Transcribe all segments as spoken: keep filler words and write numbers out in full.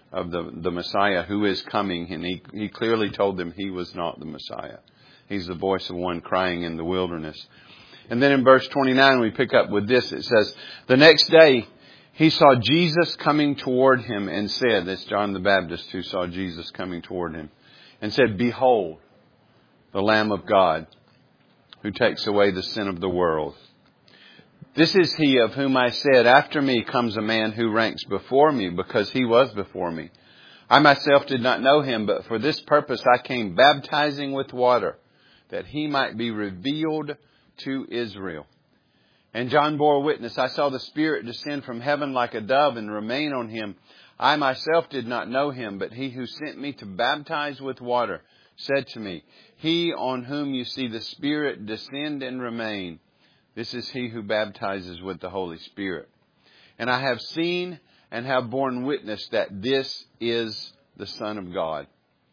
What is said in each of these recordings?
of the, the Messiah who is coming. And he, he clearly told them he was not the Messiah. He's the voice of one crying in the wilderness. And then in verse twenty-nine, we pick up with this. It says, the next day he saw Jesus coming toward him and said, that's John the Baptist who saw Jesus coming toward him, and said, behold, the Lamb of God who takes away the sin of the world. This is he of whom I said, after me comes a man who ranks before me, because he was before me. I myself did not know him, but for this purpose I came baptizing with water, that he might be revealed to Israel. And John bore witness, I saw the Spirit descend from heaven like a dove and remain on him. I myself did not know him, but he who sent me to baptize with water said to me, he on whom you see the Spirit descend and remain, this is he who baptizes with the Holy Spirit. And I have seen and have borne witness that this is the Son of God.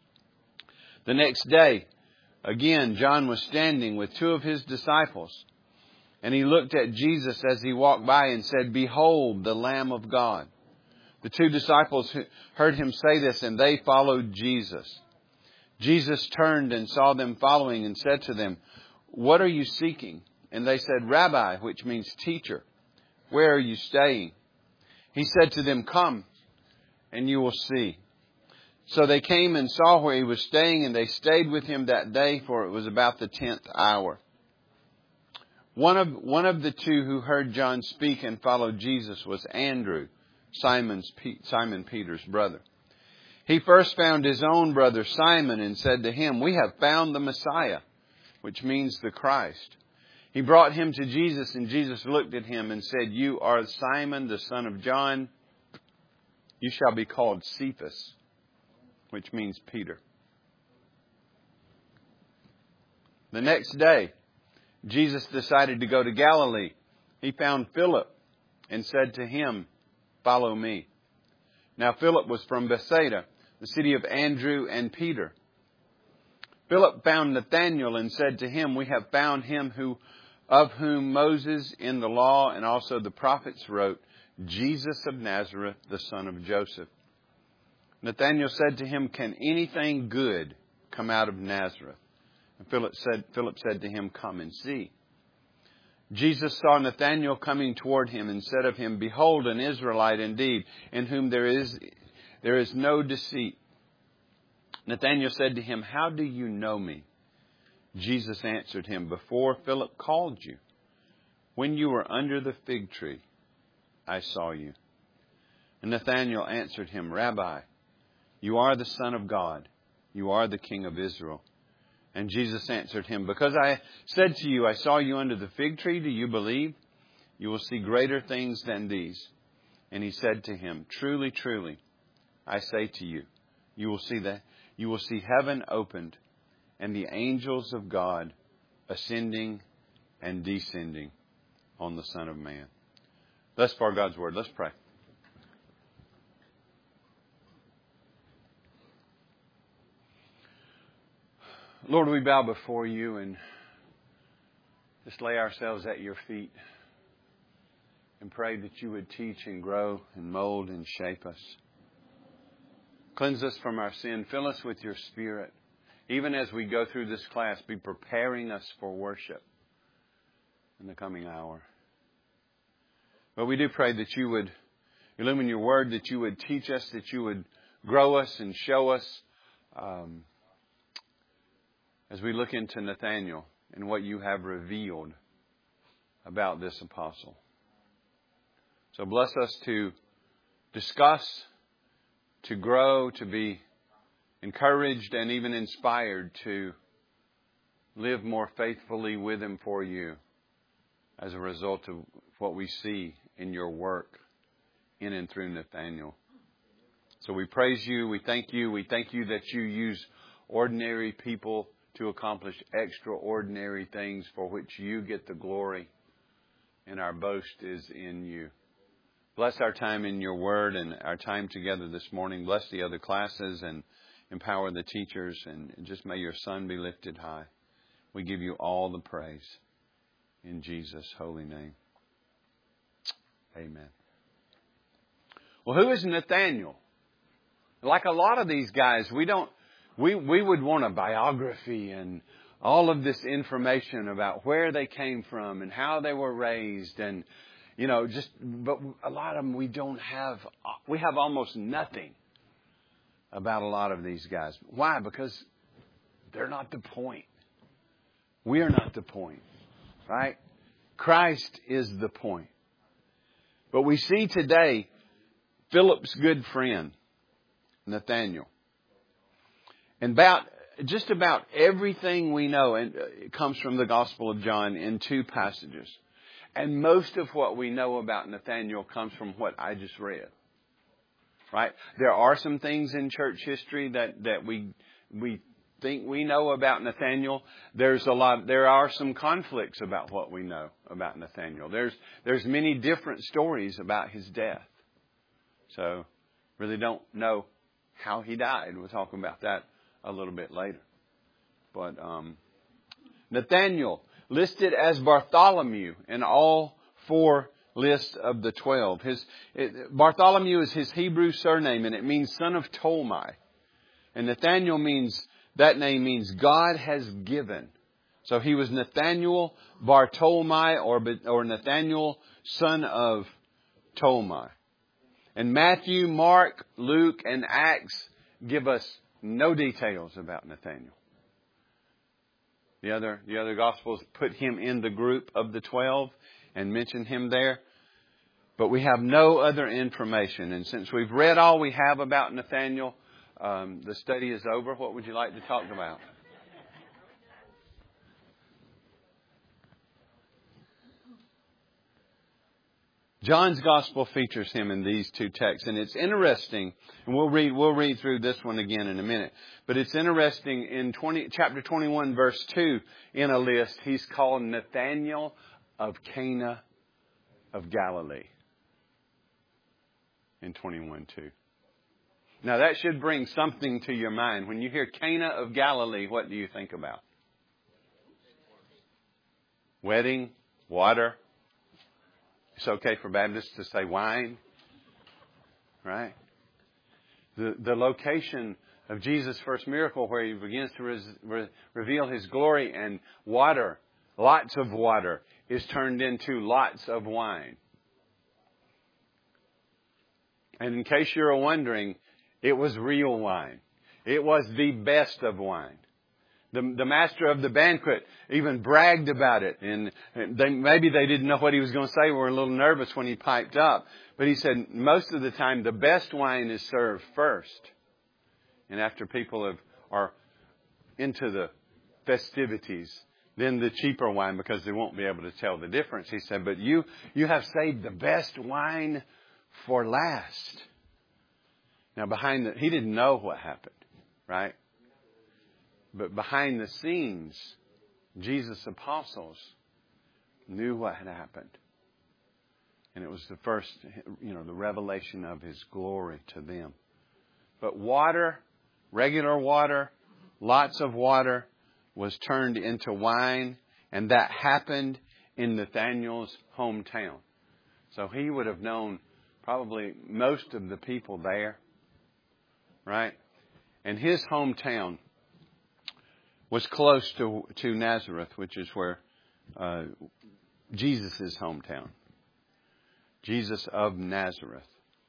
The next day, again, John was standing with two of his disciples, and he looked at Jesus as he walked by and said, behold, the Lamb of God. The two disciples heard him say this, and they followed Jesus. Jesus turned and saw them following and said to them, what are you seeking? And they said, Rabbi, which means teacher, where are you staying? He said to them, come, and you will see. So they came and saw where he was staying, and they stayed with him that day, for it was about the tenth hour. One of, one of the two who heard John speak and followed Jesus was Andrew, Simon's, Simon Peter's brother. He first found his own brother Simon and said to him, we have found the Messiah, which means the Christ. He brought him to Jesus, and Jesus looked at him and said, you are Simon, the son of John. You shall be called Cephas, which means Peter. The next day, Jesus decided to go to Galilee. He found Philip and said to him, follow me. Now Philip was from Bethsaida, the city of Andrew and Peter. Philip found Nathanael and said to him, we have found him who, of whom Moses in the law and also the prophets wrote, Jesus of Nazareth, the son of Joseph. Nathanael said to him, can anything good come out of Nazareth? And Philip said, Philip said to him, come and see. Jesus saw Nathanael coming toward him and said of him, behold, an Israelite indeed, in whom there is, there is no deceit. Nathanael said to him, how do you know me? Jesus answered him, before Philip called you, when you were under the fig tree, I saw you. And Nathanael answered him, Rabbi, you are the Son of God. You are the King of Israel. And Jesus answered him, because I said to you, I saw you under the fig tree, do you believe? You will see greater things than these. And he said to him, truly, truly, I say to you, you will see that you will see heaven opened and the angels of God ascending and descending on the Son of Man. Thus far, God's Word. Let's pray. Lord, we bow before you and just lay ourselves at your feet and pray that you would teach and grow and mold and shape us. Cleanse us from our sin. Fill us with your Spirit. Even as we go through this class, be preparing us for worship in the coming hour. But we do pray that you would illumine your word, that you would teach us, that you would grow us and show us um, as we look into Nathanael and what you have revealed about this apostle. So bless us to discuss, to grow, to be encouraged and even inspired to live more faithfully with him for you as a result of what we see in your work in and through Nathanael. So we praise you. We thank you. We thank you that you use ordinary people to accomplish extraordinary things for which you get the glory, and our boast is in you. Bless our time in your word and our time together this morning. Bless the other classes and empower the teachers, and just may your Son be lifted high. We give you all the praise in Jesus' holy name. Amen. Well, who is Nathanael? Like a lot of these guys, we don't, we, we would want a biography and all of this information about where they came from and how they were raised and, you know, just, but a lot of them we don't have, we have almost nothing about a lot of these guys. Why? Because they're not the point. We are not the point, right? Christ is the point. But we see today Philip's good friend, Nathanael. And about, just about everything we know, and it comes from the Gospel of John in two passages. And most of what we know about Nathanael comes from what I just read. Right? There are some things in church history that, that we, we think we know about Nathanael. There's a lot, there are some conflicts about what we know about Nathanael. There's, there's many different stories about his death. So, really don't know how he died. We'll talk about that a little bit later. But, um, Nathanael, listed as Bartholomew in all four lists of the twelve. His, it, Bartholomew is his Hebrew surname, and it means son of Tolmai. And Nathanael means, that name means God has given. So he was Nathanael Bartolomai, or, or Nathanael, son of Tolmai. And Matthew, Mark, Luke, and Acts give us no details about Nathanael. The other, the other Gospels put him in the group of the twelve and mention him there. But we have no other information. And since we've read all we have about Nathanael, um, the study is over. What would you like to talk about? John's Gospel features him in these two texts, and it's interesting. And we'll read we'll read through this one again in a minute. But it's interesting in twenty, chapter twenty-one, verse two, in a list, he's called Nathanael of Cana of Galilee. In twenty-one two. Now that should bring something to your mind. When you hear Cana of Galilee, what do you think about? Wedding, water. It's okay for Baptists to say wine, right? The the location of Jesus' first miracle, where he begins to re- re- reveal his glory, and water, lots of water, is turned into lots of wine. And in case you're wondering, it was real wine. It was the best of wine. The, the master of the banquet even bragged about it. And they, maybe they didn't know what he was going to say. We were a little nervous when he piped up. But he said most of the time the best wine is served first. And after people have, are into the festivities, then the cheaper wine, because they won't be able to tell the difference. He said, but you, you have saved the best wine for last. Now behind the, he didn't know what happened, right? But behind the scenes, Jesus' apostles knew what had happened. And it was the first, you know, the revelation of his glory to them. But water, regular water, lots of water, was turned into wine. And that happened in Nathanael's hometown. So he would have known probably most of the people there. Right? And his hometown was close to, to Nazareth, which is where uh, Jesus' hometown. Jesus of Nazareth.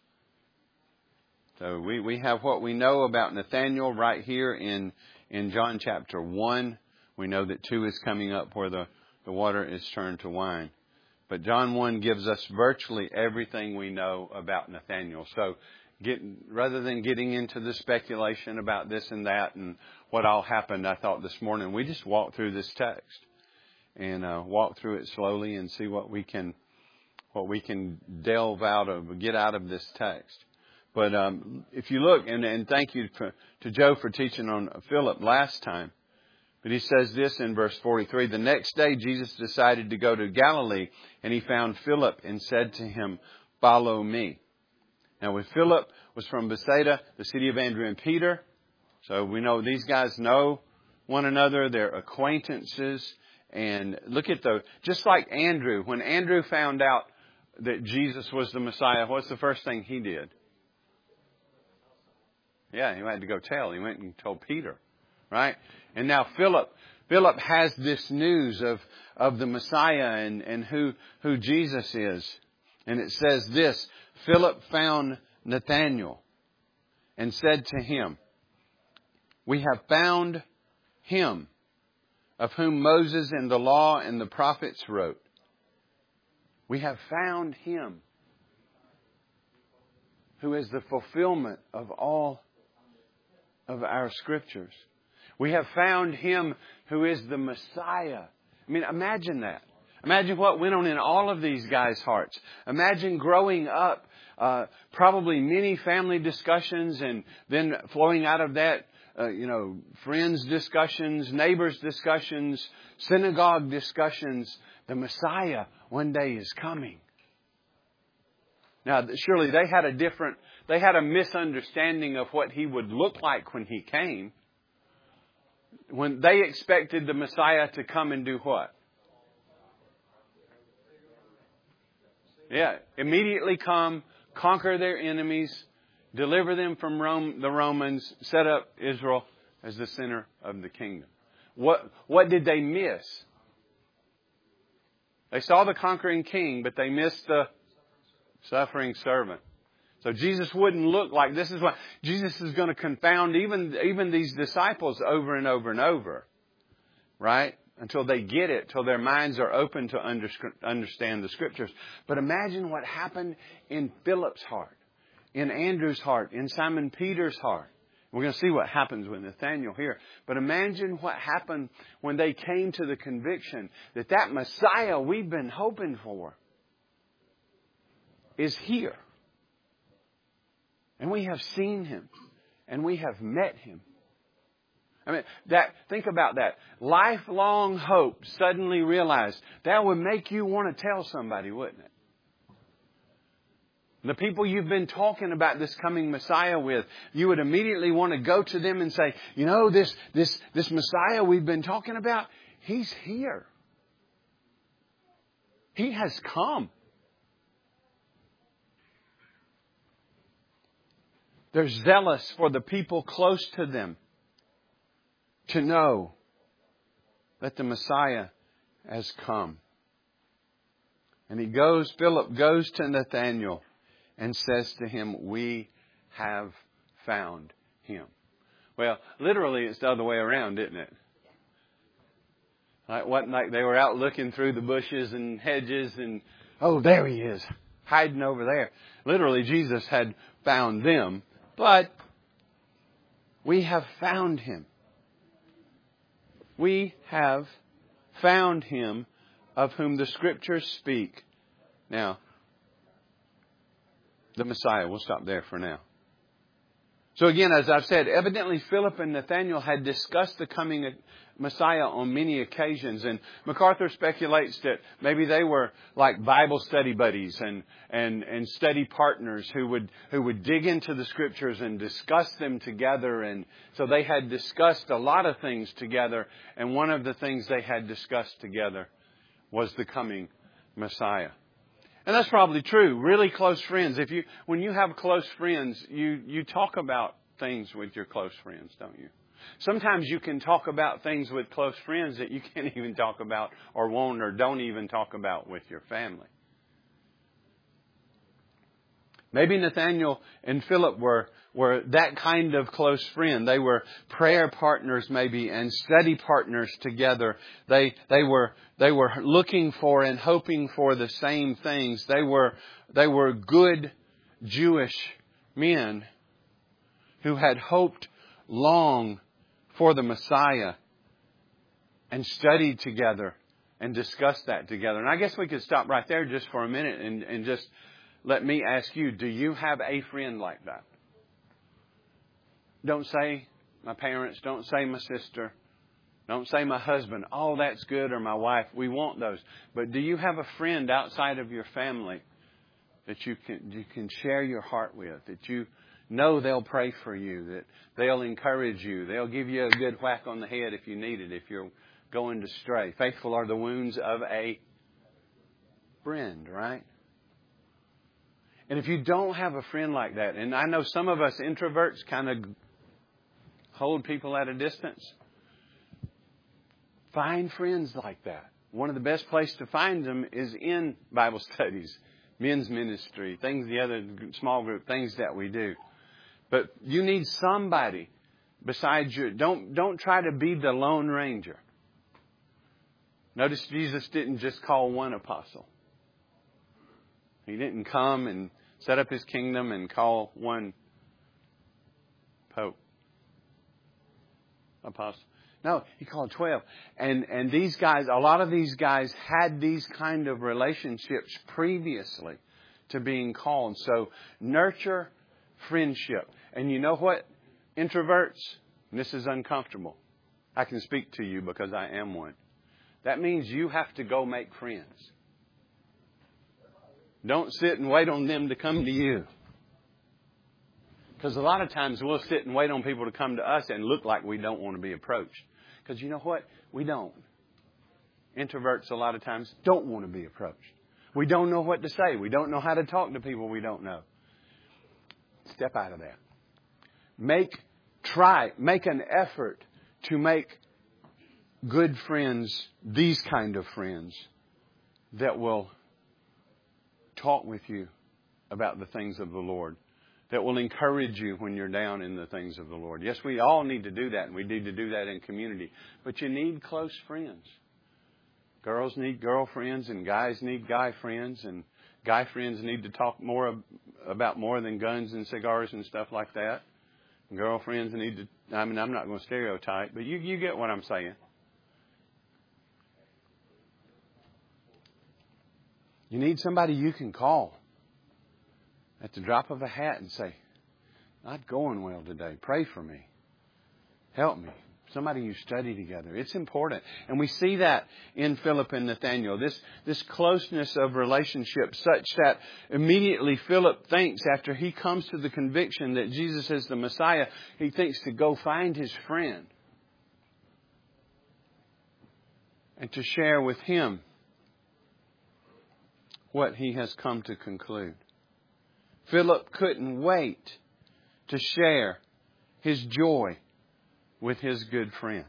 So we, we have what we know about Nathanael right here in, in John chapter one. We know that two is coming up where the, the water is turned to wine. But John one gives us virtually everything we know about Nathanael. So Get, rather than getting into the speculation about this and that and what all happened, I thought this morning we just walk through this text and uh, walk through it slowly and see what we can what we can delve out of, get out of this text. But um, if you look, and, and thank you for, to Joe for teaching on Philip last time. But he says this in verse forty-three: the next day Jesus decided to go to Galilee, and he found Philip and said to him, "Follow me." Now, when Philip was from Bethsaida, the city of Andrew and Peter, so we know these guys know one another, they're acquaintances. And look at the, just like Andrew, when Andrew found out that Jesus was the Messiah, what's the first thing he did? Yeah, he had to go tell. He went and told Peter, right? And now Philip, Philip has this news of, of the Messiah and, and who, who Jesus is. And it says this, Philip found Nathanael and said to him, "We have found him of whom Moses and the law and the prophets wrote." We have found him who is the fulfillment of all of our scriptures. We have found him who is the Messiah. I mean, imagine that. Imagine what went on in all of these guys' hearts. Imagine growing up, uh, probably many family discussions, and then flowing out of that, uh, you know, friends discussions, neighbors discussions, synagogue discussions. The Messiah one day is coming. Now, surely they had a different, they had a misunderstanding of what he would look like when he came. When they expected the Messiah to come and do what? Yeah, immediately come, conquer their enemies, deliver them from Rome, the Romans, set up Israel as the center of the kingdom. What, what did they miss? They saw the conquering king, but they missed the suffering servant. So Jesus wouldn't look like, this is what, Jesus is going to confound even, even these disciples over and over and over. Right? Until they get it, till their minds are open to under, understand the scriptures. But imagine what happened in Philip's heart, in Andrew's heart, in Simon Peter's heart. We're going to see what happens with Nathanael here. But imagine what happened when they came to the conviction that that Messiah we've been hoping for is here. And we have seen him. And we have met him. I mean, that, think about that. Lifelong hope suddenly realized. That would make you want to tell somebody, wouldn't it? The people you've been talking about this coming Messiah with, you would immediately want to go to them and say, you know, this, this, this Messiah we've been talking about, he's here. He has come. They're zealous for the people close to them to know that the Messiah has come. And he goes, Philip goes to Nathanael and says to him, "We have found him." Well, literally it's the other way around, isn't it? Like, wasn't like they were out looking through the bushes and hedges and, oh, there he is, hiding over there. Literally, Jesus had found them, but we have found him. We have found him of whom the Scriptures speak. Now, the Messiah. We'll stop there for now. So again, as I've said, evidently Philip and Nathanael had discussed the coming Messiah on many occasions. And MacArthur speculates that maybe they were like Bible study buddies and, and, and study partners who would, who would dig into the Scriptures and discuss them together. And so they had discussed a lot of things together. And one of the things they had discussed together was the coming Messiah. And that's probably true. Really close friends. If you, when you have close friends, you, you talk about things with your close friends, don't you? Sometimes you can talk about things with close friends that you can't even talk about or won't or don't even talk about with your family. Maybe Nathanael and Philip were, were that kind of close friend. They were prayer partners maybe and study partners together. They, they were, they were looking for and hoping for the same things. They were, they were good Jewish men who had hoped long for the Messiah and studied together and discussed that together. And I guess we could stop right there just for a minute and, and just let me ask you, do you have a friend like that? Don't say my parents. Don't say my sister. Don't say my husband. Oh, that's good. Or my wife. We want those. But do you have a friend outside of your family that you can, you can share your heart with? That you know they'll pray for you. That they'll encourage you. They'll give you a good whack on the head if you need it. If you're going to stray. Faithful are the wounds of a friend, right? And if you don't have a friend like that, and I know some of us introverts kind of hold people at a distance, find friends like that. One of the best places to find them is in Bible studies, men's ministry, things, the other small group, things that we do. But you need somebody besides you. Don't, don't try to be the Lone Ranger. Notice Jesus didn't just call one apostle. He didn't come and set up His kingdom and call one pope, apostle. No, He called twelve. And, and these guys, a lot of these guys had these kind of relationships previously to being called. So nurture friendship. And you know what? Introverts, and this is uncomfortable. I can speak to you because I am one. That means you have to go make friends. Don't sit and wait on them to come to you. Because a lot of times we'll sit and wait on people to come to us and look like we don't want to be approached. Because you know what? We don't. Introverts a lot of times don't want to be approached. We don't know what to say. We don't know how to talk to people we don't know. Step out of that. Make, try, make an effort to make good friends, these kind of friends, that will talk with you about the things of the Lord, that will encourage you when you're down in the things of the Lord. Yes, we all need to do that, and we need to do that in community. But you need close friends. Girls need girlfriends, and guys need guy friends, and guy friends need to talk more about more than guns and cigars and stuff like that. And girlfriends need to, I mean, I'm not going to stereotype, but you, you get what I'm saying. You need somebody you can call at the drop of a hat and say, not going well today. Pray for me. Help me. Somebody you study together. It's important. And we see that in Philip and Nathaniel. This, this closeness of relationship such that immediately Philip thinks, after he comes to the conviction that Jesus is the Messiah, he thinks to go find his friend and to share with him what he has come to conclude. Philip couldn't wait to share his joy with his good friend.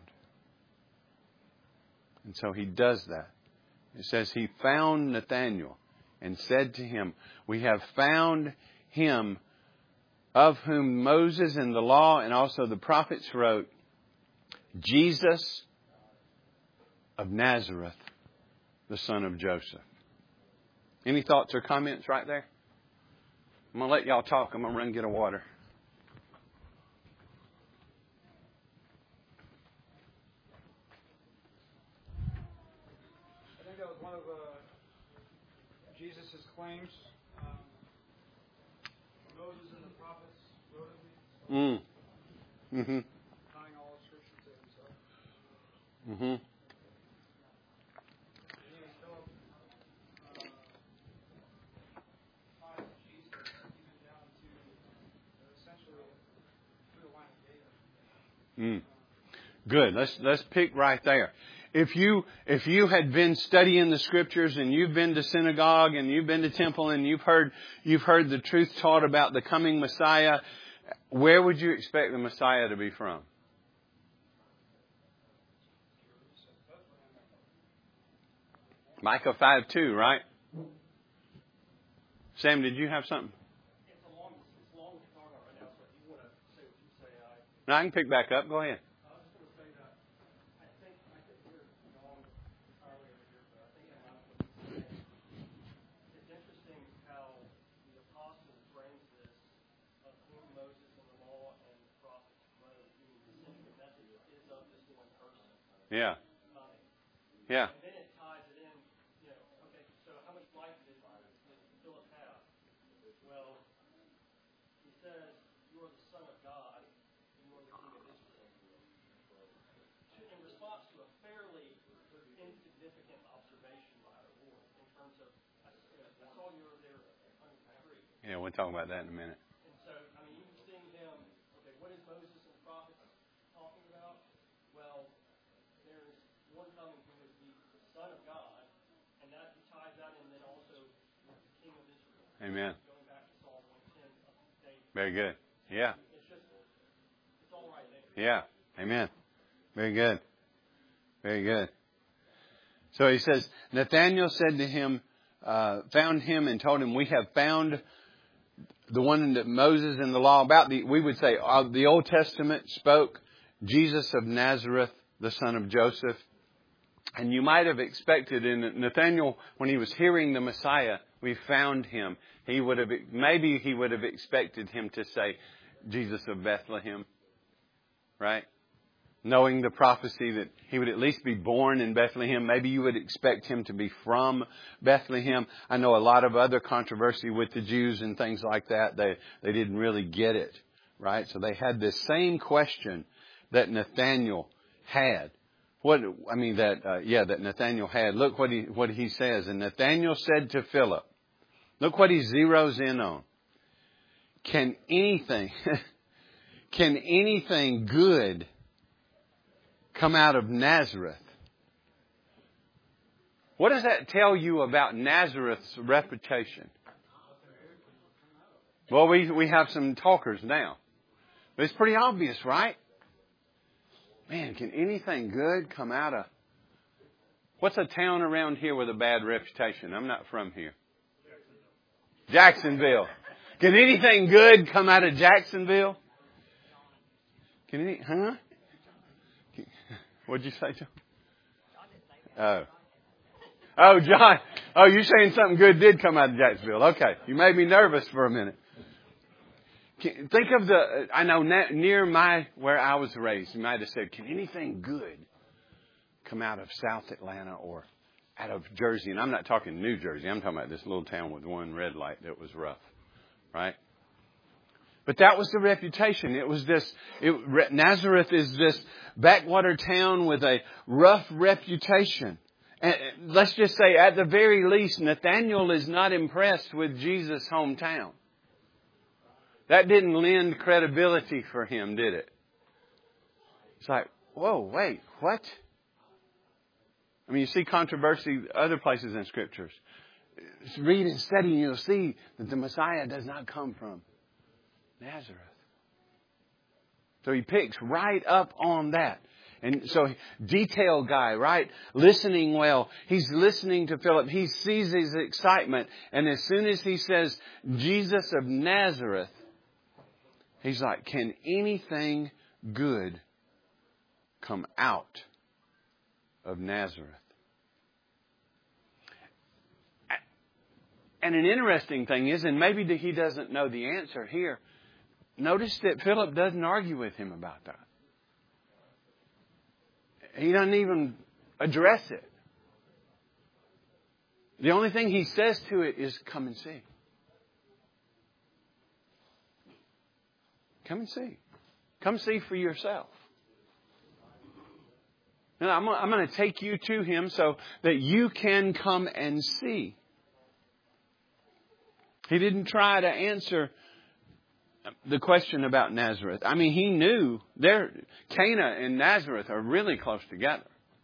And so he does that. It says he found Nathanael and said to him, we have found him of whom Moses and the law and also the prophets wrote, Jesus of Nazareth, the son of Joseph. Any thoughts or comments right there? I'm going to let y'all talk. I'm going to run and get a water. I think that was one of uh, Jesus' claims. Um, Moses and the prophets wrote of me. Mm. Mm-hmm. Tying all the scriptures to himself. Mm-hmm. Mm. Good. Let's let's pick right there. If you if you had been studying the scriptures and you've been to synagogue and you've been to temple and you've heard you've heard the truth taught about the coming Messiah, where would you expect the Messiah to be from? Micah five two, right? Sam, did you have something? It's a long, it's long to talk about right now, so if you want to say what you say, I... No, I can pick back up. Go ahead. I was just going to say that I think I could hear Dawn earlier here, but I think I have what he's saying. It's interesting how the apostle frames this of whom Moses and the law and the prophets wrote, meaning the central message is of this one person. Yeah. Coming. Yeah. And then it ties it in, you know, okay, so how much life did, did Philip have? Well, he says, you are the Son of God, and you are the King of Israel. In response to a fairly insignificant observation by the Lord in terms of, I saw you over there hungry. Yeah, we'll talk about that in a minute. And so, I mean, you can see him, okay, what is Moses and the prophets talking about? Well, there's one coming who is the Son of God, and that ties that in then also with the King of Israel. Amen. Going back to Very good. Yeah. It's just, it's all right there. Yeah. Amen. Very good. Very good. So he says, Nathanael said to him, uh, found him and told him, we have found the one that Moses in the law about, the, we would say, uh, the Old Testament spoke, Jesus of Nazareth, the son of Joseph. And you might have expected in Nathanael, when he was hearing the Messiah, we found him. He would have, maybe he would have expected him to say, Jesus of Bethlehem. Right? Knowing the prophecy that he would at least be born in Bethlehem. Maybe you would expect him to be from Bethlehem. I know a lot of other controversy with the Jews and things like that. They, they didn't really get it. Right? So they had this same question that Nathanael had. What, I mean that, uh, yeah, that Nathanael had. Look what he, what he says. And Nathanael said to Philip, look what he zeroes in on. Can anything, can anything good come out of Nazareth? What does that tell you about Nazareth's reputation? Well, we, we have some talkers now. But it's pretty obvious, right? Man, can anything good come out of... What's a town around here with a bad reputation? I'm not from here. Jacksonville. Can anything good come out of Jacksonville? Can any... Huh? What'd you say, John? Oh. Oh, John. Oh, you're saying something good did come out of Jacksonville. Okay. You made me nervous for a minute. Think of the, I know near my, where I was raised, you might have said, can anything good come out of South Atlanta or out of Jersey? And I'm not talking New Jersey. I'm talking about this little town with one red light that was rough. Right? But that was the reputation. It was this, it, Nazareth is this backwater town with a rough reputation. And let's just say, at the very least, Nathanael is not impressed with Jesus' hometown. That didn't lend credibility for him, did it? It's like, whoa, wait, what? I mean, you see controversy other places in Scriptures. Read and study and you'll see that the Messiah does not come from Nazareth. So he picks right up on that. And so, detail guy, right? Listening well. He's listening to Philip. He sees his excitement. And as soon as he says, Jesus of Nazareth, he's like, can anything good come out of Nazareth? And an interesting thing is, and maybe he doesn't know the answer here, notice that Philip doesn't argue with him about that. He doesn't even address it. The only thing he says to it is, come and see. Come and see. Come see for yourself. And I'm, I'm going to take you to him so that you can come and see. He didn't try to answer the question about Nazareth. I mean, he knew there, Cana and Nazareth are really close together.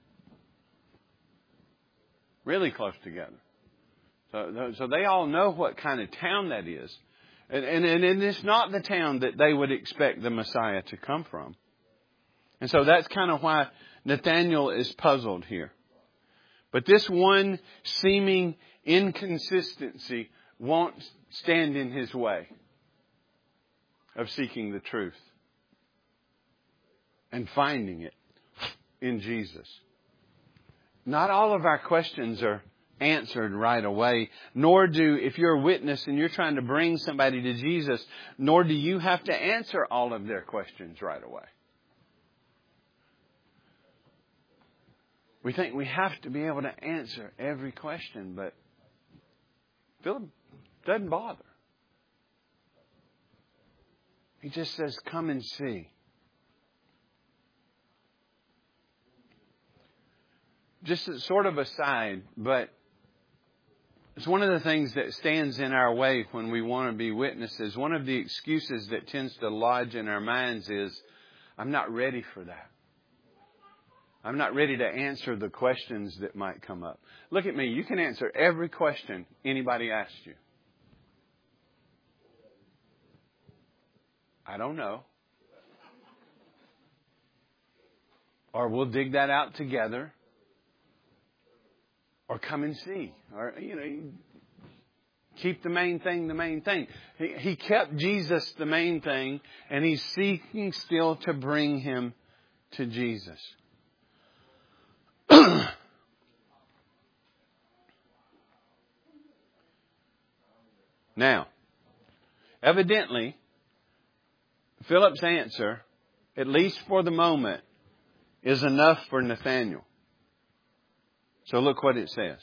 Really close together. So, so they all know what kind of town that is. And, and, and it's not the town that they would expect the Messiah to come from. And so that's kind of why Nathanael is puzzled here. But this one seeming inconsistency won't stand in his way of seeking the truth and finding it in Jesus. Not all of our questions are answered right away, nor do, if you're a witness and you're trying to bring somebody to Jesus, nor do you have to answer all of their questions right away. We think we have to be able to answer every question, but Philip doesn't bother. He just says, come and see. Just a sort of aside, but it's one of the things that stands in our way when we want to be witnesses. One of the excuses that tends to lodge in our minds is, I'm not ready for that. I'm not ready to answer the questions that might come up. Look at me. You can answer every question anybody asks you. I don't know. Or we'll dig that out together. Or come and see. Or, you know, keep the main thing the main thing. He, he kept Jesus the main thing, and he's seeking still to bring him to Jesus. Now, evidently, Philip's answer, at least for the moment, is enough for Nathanael. So look what it says.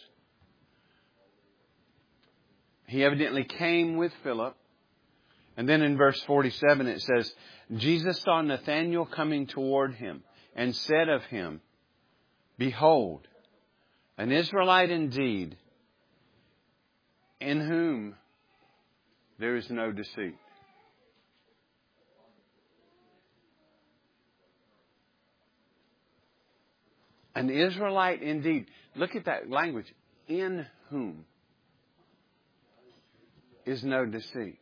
He evidently came with Philip. And then in verse forty-seven it says, Jesus saw Nathanael coming toward him and said of him, Behold, an Israelite indeed, in whom there is no deceit. An Israelite indeed. Look at that language. In whom is no deceit.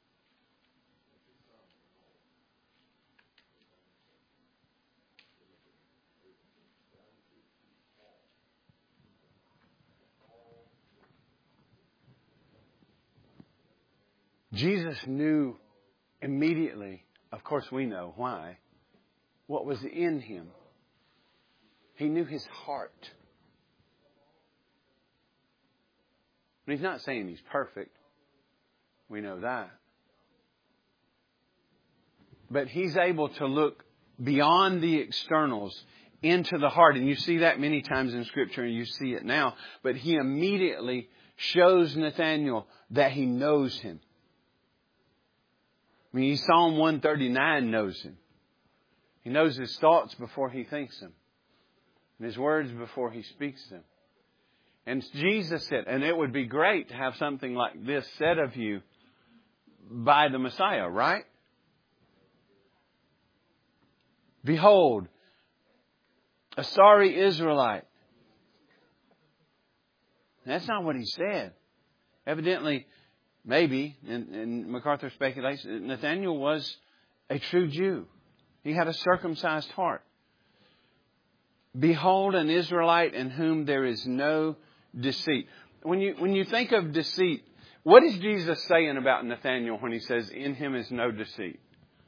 Jesus knew immediately, of course we know why, what was in him. He knew his heart. And he's not saying he's perfect. We know that. But he's able to look beyond the externals into the heart. And you see that many times in Scripture, and you see it now. But he immediately shows Nathanael that he knows him. I mean, Psalm one thirty-nine knows him. He knows his thoughts before he thinks them. And his words before he speaks them. And Jesus said, and it would be great to have something like this said of you by the Messiah, right? Behold, a sorry Israelite. That's not what he said. Evidently, maybe, in, in MacArthur speculation, Nathanael was a true Jew. He had a circumcised heart. Behold, an Israelite in whom there is no deceit. When you when you think of deceit, what is Jesus saying about Nathanael when he says, in him is no deceit?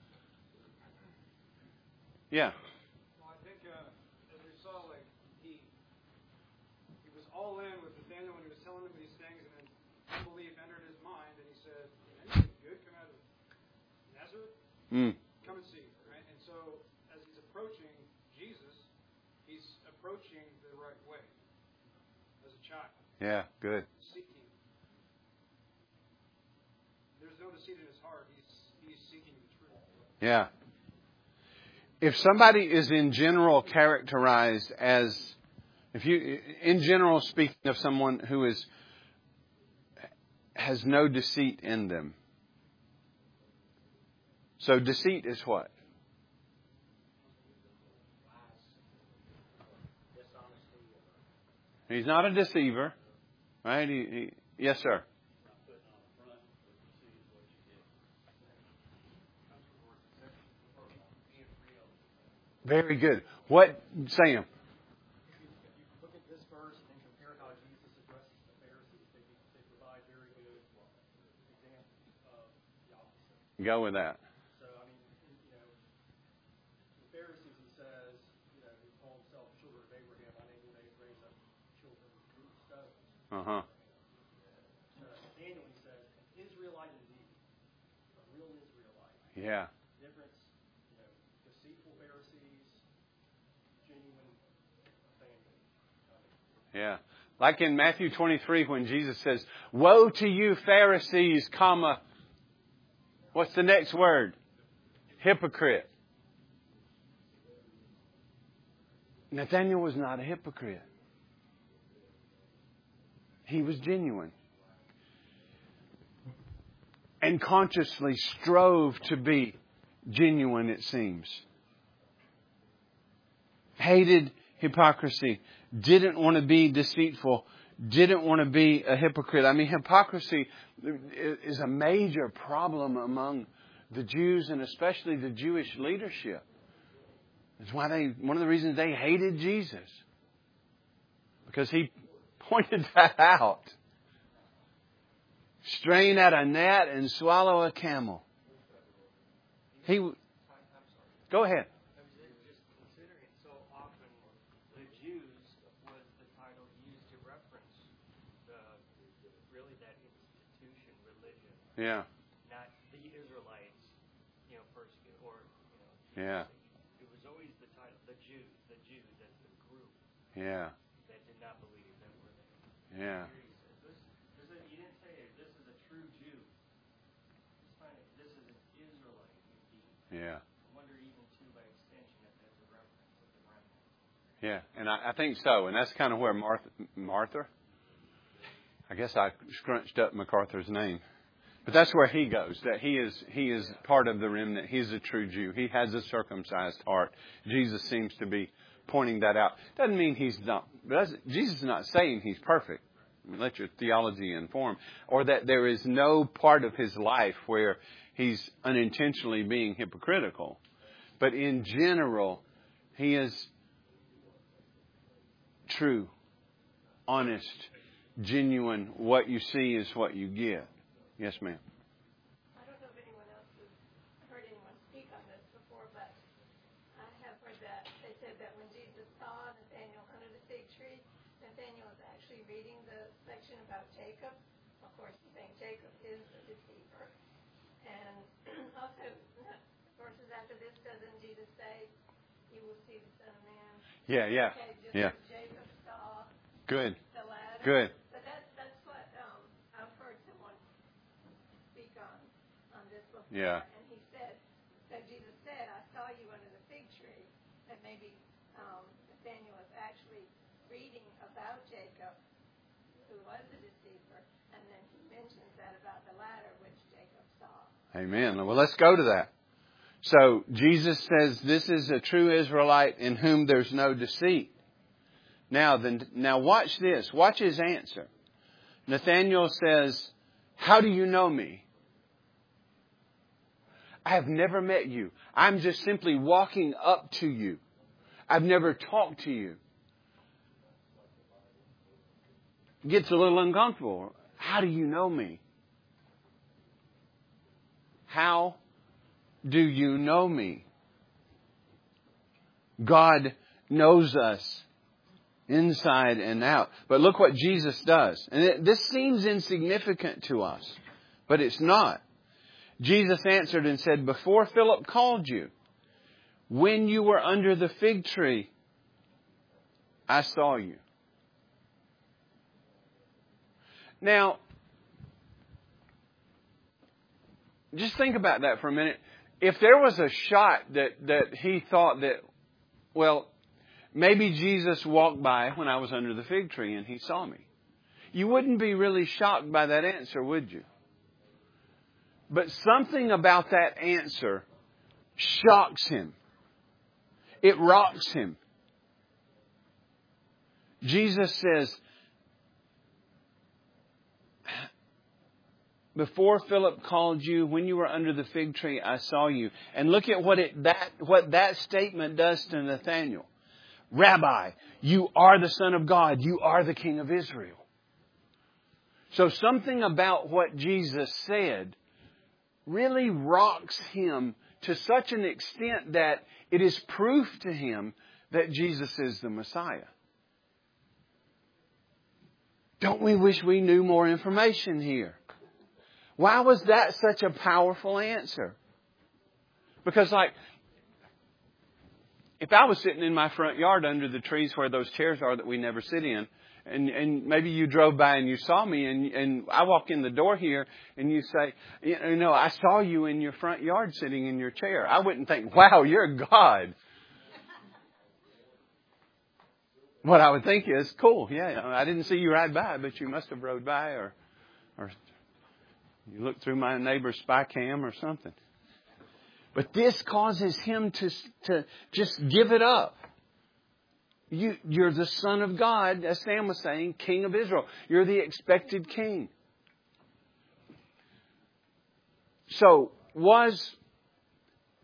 Yeah. Well, I think, uh, as we saw, like, he he was all in with Nathanael when he was telling him these things, and then unbelief entered his mind, and he said, anything good come out of Nazareth? Mm. Come and see. Right? And so, as he's approaching Jesus, he's approaching the right way. As a child. Yeah, good. Seeking. There's no deceit in his heart. He's he's seeking the truth. Yeah. If somebody is in general characterized as, if you, in general speaking of someone who is, has no deceit in them. So deceit is what? He's not a deceiver, right? He, he, yes, sir. Very good. What, Sam? If you look at this verse and then compare how Jesus addresses the Pharisees, they, they provide very good examples of the opposite. Go with that. So, I mean, you know, the Pharisees, he says, you know, who call themselves children of Abraham, unable to raise up children from stones. Uh-huh. So, Daniel, he says, an Israelite indeed, a real Israelite. Yeah. Difference, you know, deceitful Pharisees, genuine family. Yeah. Like in Matthew twenty-three when Jesus says, woe to you Pharisees, comma, what's the next word? Hypocrite. Nathanael was not a hypocrite. He was genuine. And consciously strove to be genuine, it seems. Hated hypocrisy. Didn't want to be deceitful. Didn't want to be a hypocrite. I mean, hypocrisy is a major problem among the Jews and especially the Jewish leadership. That's why they, one of the reasons they hated Jesus. Because He pointed that out. Strain at a gnat and swallow a camel. He, go ahead. I was just considering so often the Jews was the title used to reference the really that institution, religion. Yeah. Not the Israelites, you know, persecuted or you know. Yeah. It was always the title, the Jews, the Jews as the group. Yeah. That did not believe that were they. Yeah. Here he says, this, this is, you didn't say this is a true Jew. It's fine. This is an Israelite indeed. Yeah. I wonder even too by extension if that's a reference of the remnant. Yeah, and I, I think so. And that's kind of where Martha, Martha, I guess I scrunched up MacArthur's name. But that's where he goes, that he is he is part of the remnant. He's a true Jew. He has a circumcised heart. Jesus seems to be pointing that out. Doesn't mean he's not, Jesus is not saying he's perfect. Let your theology inform. Or that there is no part of his life where he's unintentionally being hypocritical. But in general, he is true, honest, genuine. What you see is what you get. Yes, ma'am. I don't know if anyone else has heard anyone speak on this before, but I have heard that they said that when Jesus saw Nathanael under the fig tree, Nathanael was actually reading the section about Jacob. Of course, he's saying Jacob is the deceiver. And also, verses after this, doesn't Jesus say, "You will see the Son of Man"? Yeah, yeah, okay, just yeah. as Jacob saw Good, the ladder. good. But that, that's what um, I've heard someone speak on, on this before. Yeah. And he said, that Jesus said, "I saw you under the fig tree." And maybe um, Nathanael was actually reading about Jacob, who was the deceiver, and then he mentions that about the ladder which Jacob saw. Amen. Well, let's go to that. So Jesus says this is a true Israelite in whom there's no deceit. Now, then, now watch this. Watch his answer. Nathanael says, "How do you know me? I have never met you. I'm just simply walking up to you. I've never talked to you." Gets a little uncomfortable. How do you know me? How do you know me? God knows us inside and out. But look what Jesus does. And it, this seems insignificant to us, but it's not. Jesus answered and said, "Before Philip called you, when you were under the fig tree, I saw you." Now, just think about that for a minute. If there was a shot that, that he thought that, well, maybe Jesus walked by when I was under the fig tree and he saw me, you wouldn't be really shocked by that answer, would you? But something about that answer shocks him. It rocks him. Jesus says, "Before Philip called you, when you were under the fig tree, I saw you." And look at what it that what that statement does to Nathanael. "Rabbi, you are the Son of God. You are the King of Israel." So something about what Jesus said really rocks him to such an extent that it is proof to him that Jesus is the Messiah. Don't we wish we knew more information here? Why was that such a powerful answer? Because, like, if I was sitting in my front yard under the trees where those chairs are that we never sit in, and, and maybe you drove by and you saw me, and, and I walk in the door here and you say, you know, "I saw you in your front yard sitting in your chair," I wouldn't think, "Wow, you're God." What I would think is, "Cool, yeah, I didn't see you ride by, but you must have rode by, or or you looked through my neighbor's spy cam or something." But this causes him to, to just give it up. You, you're the Son of God, as Sam was saying, King of Israel. You're the expected king. So, was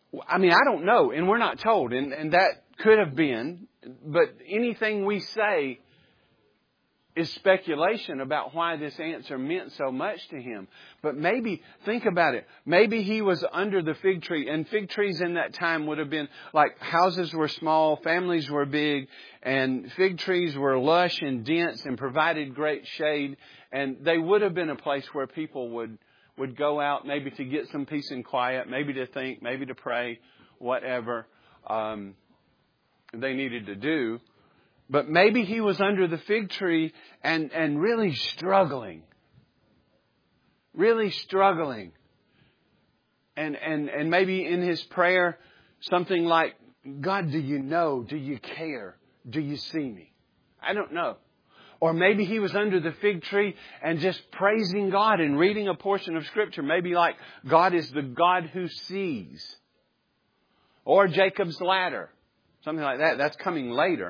I mean, I don't know, and we're not told, and, and that could have been, but anything we say is speculation about why this answer meant so much to him. But maybe, think about it, maybe he was under the fig tree, and fig trees in that time would have been like houses were small, families were big, and fig trees were lush and dense and provided great shade, and they would have been a place where people would, would go out maybe to get some peace and quiet, maybe to think, maybe to pray, whatever um, they needed to do. But maybe he was under the fig tree and, and really struggling. Really struggling. And, and, and maybe in his prayer, something like, God, do you know? Do you care? Do you see me? I don't know. Or maybe he was under the fig tree and just praising God and reading a portion of Scripture. Maybe like, God is the God who sees. Or Jacob's ladder. Something like that. That's coming later.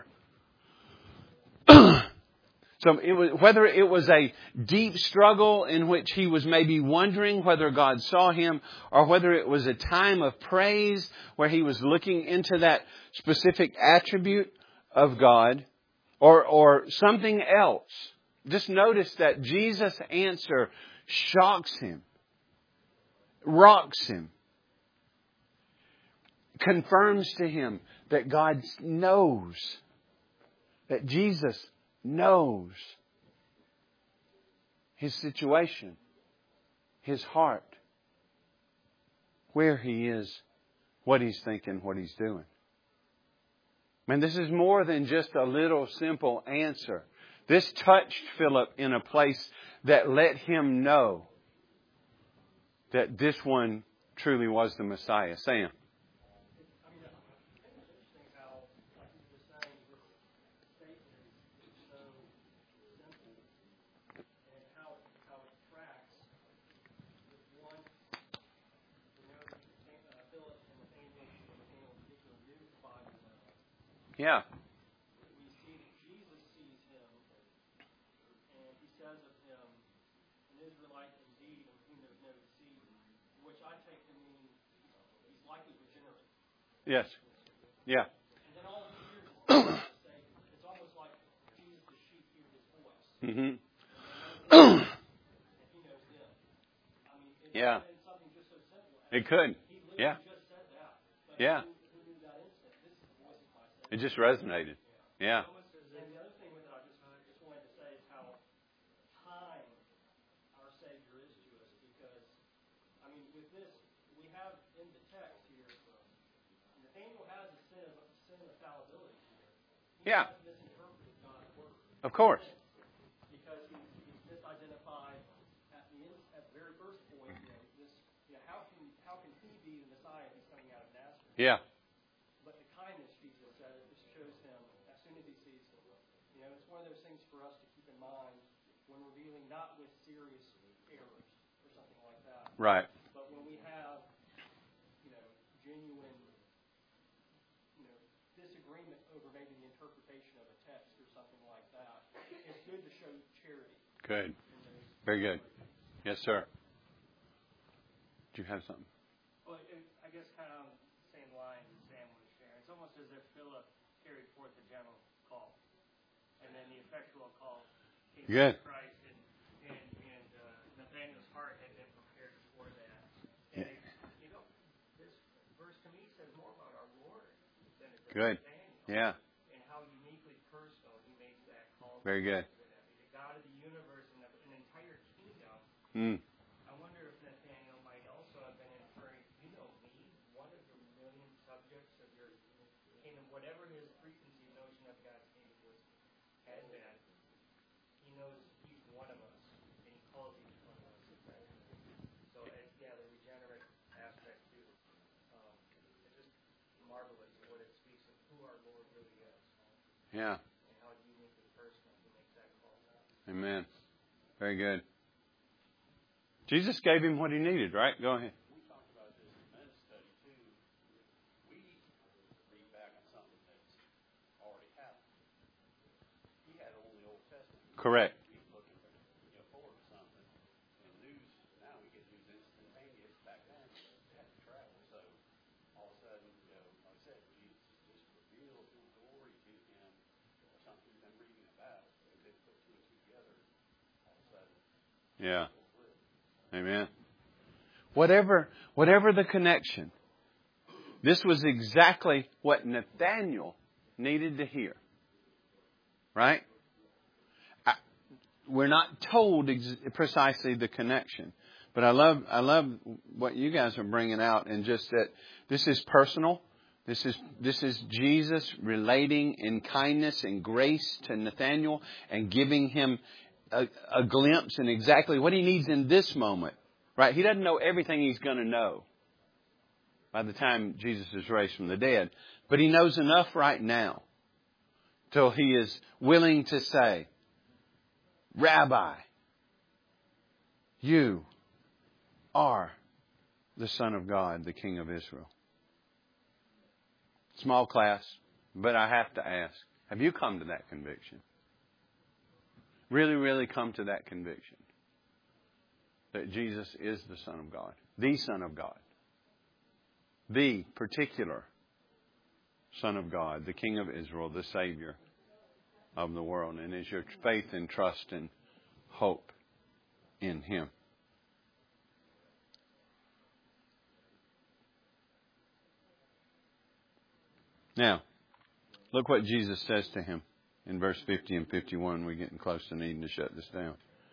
So it was, whether it was a deep struggle in which he was maybe wondering whether God saw him, or whether it was a time of praise where he was looking into that specific attribute of God, or, or something else. Just notice that Jesus' answer shocks him, rocks him, confirms to him that God knows, that Jesus knows his situation, his heart, where he is, what he's thinking, what he's doing. Man, this is more than just a little simple answer. This touched Philip in a place that let him know that this one truly was the Messiah. Sam. Yeah. We see that Jesus sees him, and he says of him, an Israelite indeed, of whom there is no deceit, which I take to mean he's likely regenerate. Yes. Yeah. And then all he hears is say, it's almost like Jesus, the sheep, hear his voice. Mm-hmm. And he knows them. I mean, it Yeah. could have been something just so simple. It could. He literally Yeah. just said that. But Yeah. who, who knew that instant? This is the voice of my Savior. It just resonated. Yeah. And the other thing that I just, just wanted to say is how kind our Savior is to us, because, I mean, with this, we have in the text here, Nathaniel has a sin of, sin of fallibility here. He Yeah. has misinterpreted God's word. Of course. Because he's, he's misidentified at the, end, at the very first point, you know, this, you know, how can, how can he be the Messiah if he's coming out of Nazareth? Yeah. But the kindness, Jesus said, it just shows him as soon as he sees him. You know, it's one of those things for us to keep in mind when we're dealing not with serious errors or something like that. Right. But when we have, you know, genuine, you know, disagreement over maybe the interpretation of a text or something like that, it's good to show charity. Good. Very good. Yes, sir. Do you have something? Well, it, I guess kind of on the same line as Sam was sharing. It's almost as if Philip carried forth the general call, and then the effectual call came Good. from Christ, and and, and uh, Nathaniel's heart had been prepared for that. And Yeah. it, you know, this verse to me says more about our Lord than it does Good. Nathaniel. Yeah. And how uniquely personal he makes that call. Very good. The God of the universe and an entire kingdom. Mm. I wonder if Nathaniel might also have been inferring, you know me, one of the million subjects of your kingdom, whatever his preconceived notion of God's kingdom was, had been, he knows each one of us, and he calls each one of us. So, it's, yeah, the regenerate aspect too. Um, it's just marvelous what it speaks of who our Lord really is, Yeah. and how uniquely personal he makes that call. Amen. Very good. Jesus gave him what he needed, right? Go ahead. We talked about this in men's study too. We read back on something that's already happened. He had only Old Testament. Correct. We looking for, you know, forward to something. And news, now we get news instantaneous. Back then, you had to travel. So all of a Yeah. Amen. Whatever, whatever the connection, this was exactly what Nathanael needed to hear. Right? I, we're not told ex- precisely the connection. But I love, I love what you guys are bringing out, and just that this is personal. This is, this is Jesus relating in kindness and grace to Nathanael and giving him a, a glimpse in exactly what he needs in this moment. Right? He doesn't know everything he's going to know by the time Jesus is raised from the dead. But he knows enough right now till he is willing to say, Rabbi, you are the Son of God, the King of Israel. Small class, but I have to ask, have you come to that conviction? Really, really come to that conviction that Jesus is the Son of God, the Son of God, the particular Son of God, the King of Israel, the Savior of the world, and is your faith and trust and hope in Him? Now, look what Jesus says to him in verse fifty and fifty-one. We're getting close to needing to shut this down.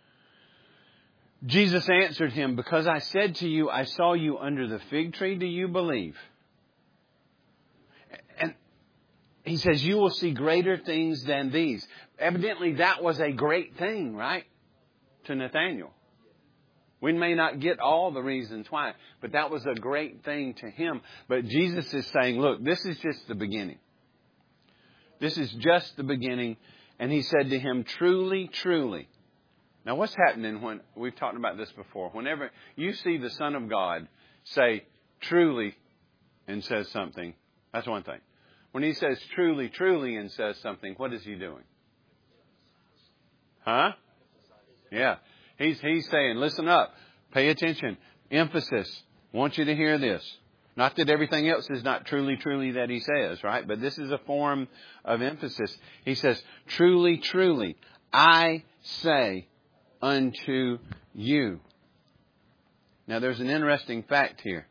Jesus answered him, because I said to you, I saw you under the fig tree, do you believe? And he says, you will see greater things than these. Evidently, that was a great thing, right? To Nathanael. We may not get all the reasons why, but that was a great thing to him. But Jesus is saying, look, this is just the beginning. This is just the beginning. And he said to him, truly, truly. Now what's happening when, we've talked about this before, whenever you see the Son of God say truly and says something, that's one thing. When he says truly, truly and says something, what is he doing? Huh? Yeah. He's, he's saying, listen up, pay attention, emphasis, want you to hear this. Not that everything else is not truly, truly that he says, right? But this is a form of emphasis. He says, truly, truly, I say unto you. Now there's an interesting fact here.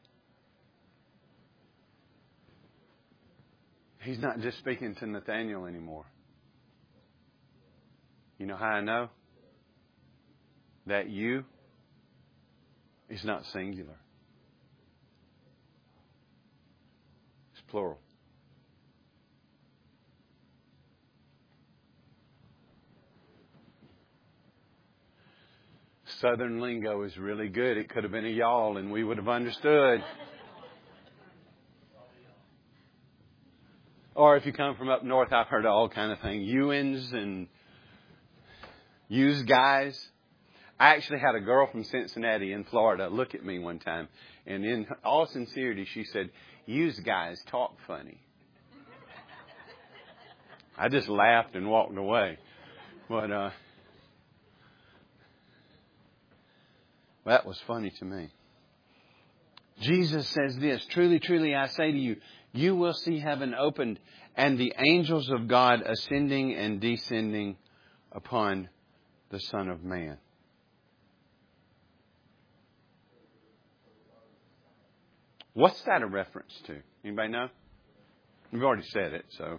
He's not just speaking to Nathanael anymore. You know how I know? That you is not singular. It's plural. Southern lingo is really good. It could have been a y'all and we would have understood. Or if you come from up north, I've heard all kind of things. You-ins and yous guys. I actually had a girl from Cincinnati in Florida look at me one time, and in all sincerity, she said, "Yous guys talk funny." I just laughed and walked away. But uh, that was funny to me. Jesus says this, truly, truly, I say to you, you will see heaven opened and the angels of God ascending and descending upon the Son of Man. What's that a reference to? Anybody know? We've already said it, so.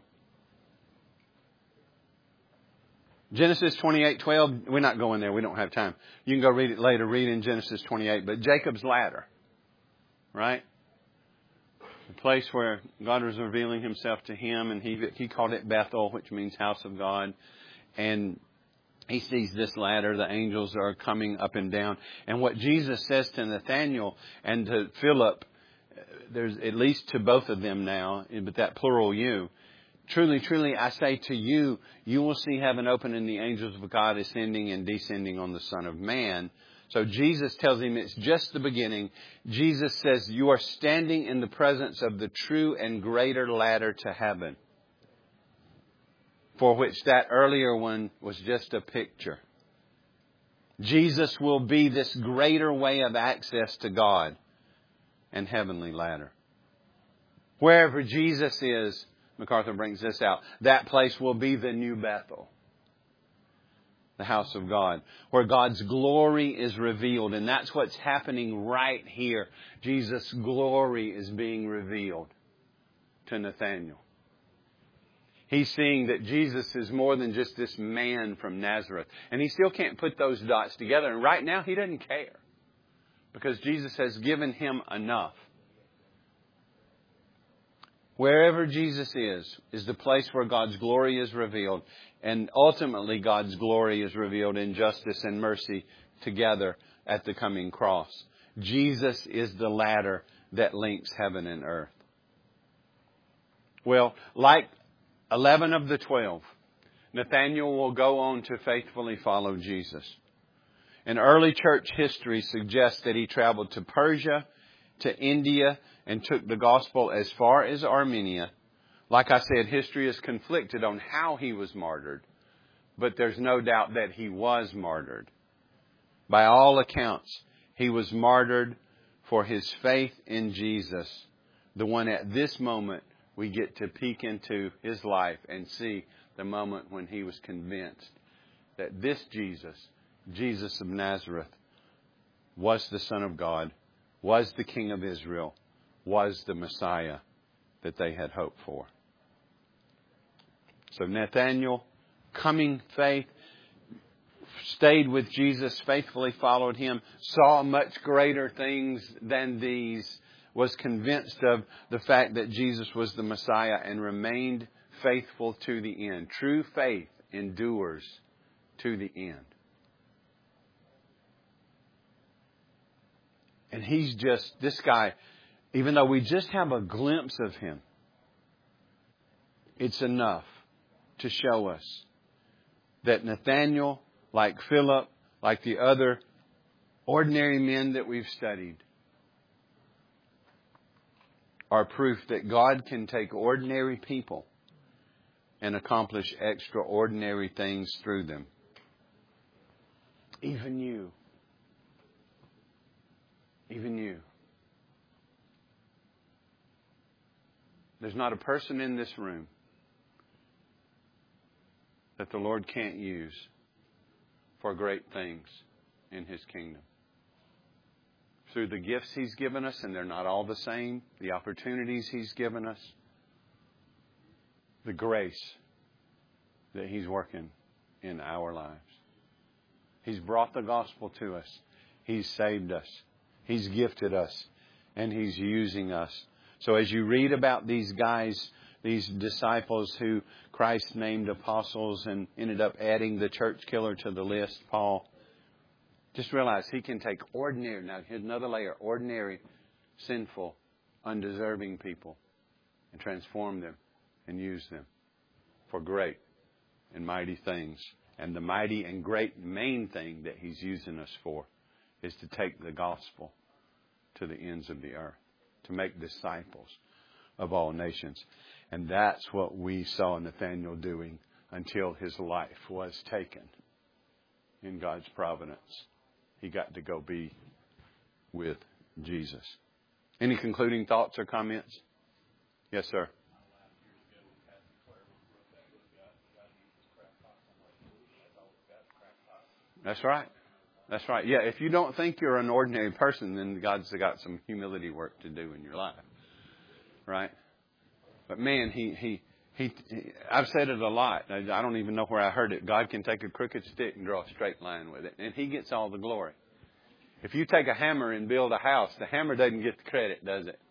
Genesis twenty-eight twelve, we're not going there. We don't have time. You can go read it later. Read in Genesis twenty-eight. But Jacob's ladder, right? The place where God was revealing Himself to him, and he he called it Bethel, which means house of God. And he sees this ladder. The angels are coming up and down. And what Jesus says to Nathanael and to Philip, there's at least to both of them now, but that plural you. Truly, truly, I say to you, you will see heaven open and the angels of God ascending and descending on the Son of Man. So Jesus tells him it's just the beginning. Jesus says you are standing in the presence of the true and greater ladder to heaven, for which that earlier one was just a picture. Jesus will be this greater way of access to God and heavenly ladder. Wherever Jesus is, MacArthur brings this out, that place will be the new Bethel. the house of God, where God's glory is revealed. And that's what's happening right here. Jesus' glory is being revealed to Nathanael. He's seeing that Jesus is more than just this man from Nazareth. And he still can't put those dots together. And right now he doesn't care, because Jesus has given him enough. Wherever Jesus is, is the place where God's glory is revealed. And ultimately God's glory is revealed in justice and mercy together at the coming cross. Jesus is the ladder that links heaven and earth. Well, like eleven of the twelve, Nathanael will go on to faithfully follow Jesus. And early church history suggests that he traveled to Persia, to India, and took the gospel as far as Armenia. Like I said, history is conflicted on how he was martyred, but there's no doubt that he was martyred. By all accounts, he was martyred for his faith in Jesus, the one at this moment we get to peek into his life and see the moment when he was convinced that this Jesus, Jesus of Nazareth, was the Son of God, was the King of Israel, was the Messiah that they had hoped for. So Nathanael, coming faith, stayed with Jesus, faithfully followed him, saw much greater things than these, was convinced of the fact that Jesus was the Messiah, and remained faithful to the end. True faith endures to the end. And he's just, this guy, even though we just have a glimpse of him, it's enough to show us that Nathanael, like Philip, like the other ordinary men that we've studied, are proof that God can take ordinary people and accomplish extraordinary things through them. Even you. Even you. There's not a person in this room that the Lord can't use for great things in His kingdom. Through the gifts He's given us, and they're not all the same, the opportunities He's given us, the grace that He's working in our lives. He's brought the gospel to us. He's saved us. He's gifted us. And He's using us. So as you read about these guys, these disciples who Christ named apostles and ended up adding the church killer to the list, Paul, just realize He can take ordinary, now here's another layer, ordinary, sinful, undeserving people and transform them and use them for great and mighty things. And the mighty and great main thing that He's using us for is to take the gospel to the ends of the earth, to make disciples of all nations. And that's what we saw Nathanael doing until his life was taken in God's providence. He got to go be with Jesus. Any concluding thoughts or comments? Yes, sir. That's right. That's right. Yeah, if you don't think you're an ordinary person, then God's got some humility work to do in your life. Right? But man, he, he, he, he I've said it a lot. I don't even know where I heard it. God can take a crooked stick and draw a straight line with it. And He gets all the glory. If you take a hammer and build a house, the hammer doesn't get the credit, does it?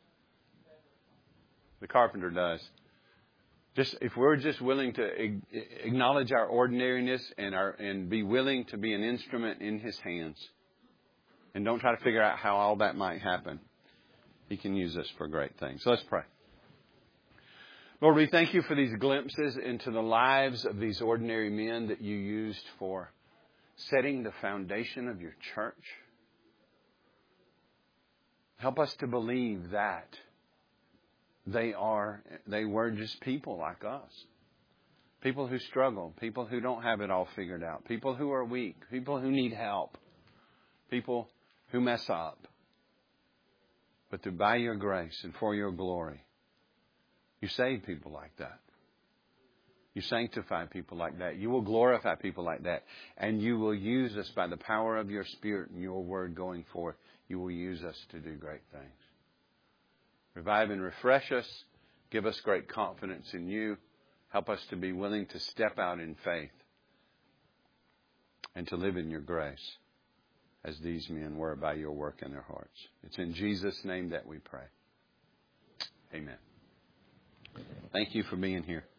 The carpenter does. Just if we're just willing to acknowledge our ordinariness and our and be willing to be an instrument in His hands, and don't try to figure out how all that might happen, He can use us for great things. So let's pray. Lord, we thank You for these glimpses into the lives of these ordinary men that You used for setting the foundation of Your church. Help us to believe that they are, they were just people like us. People who struggle, people who don't have it all figured out, people who are weak, people who need help, people who mess up. But that by Your grace and for Your glory, You save people like that. You sanctify people like that. You will glorify people like that. And you will use us by the power of your Spirit and your word going forth. You will use us to do great things. Revive and refresh us. Give us great confidence in you. Help us to be willing to step out in faith and to live in your grace as these men were by your work in their hearts. It's in Jesus' name that we pray. Amen. Thank you for being here.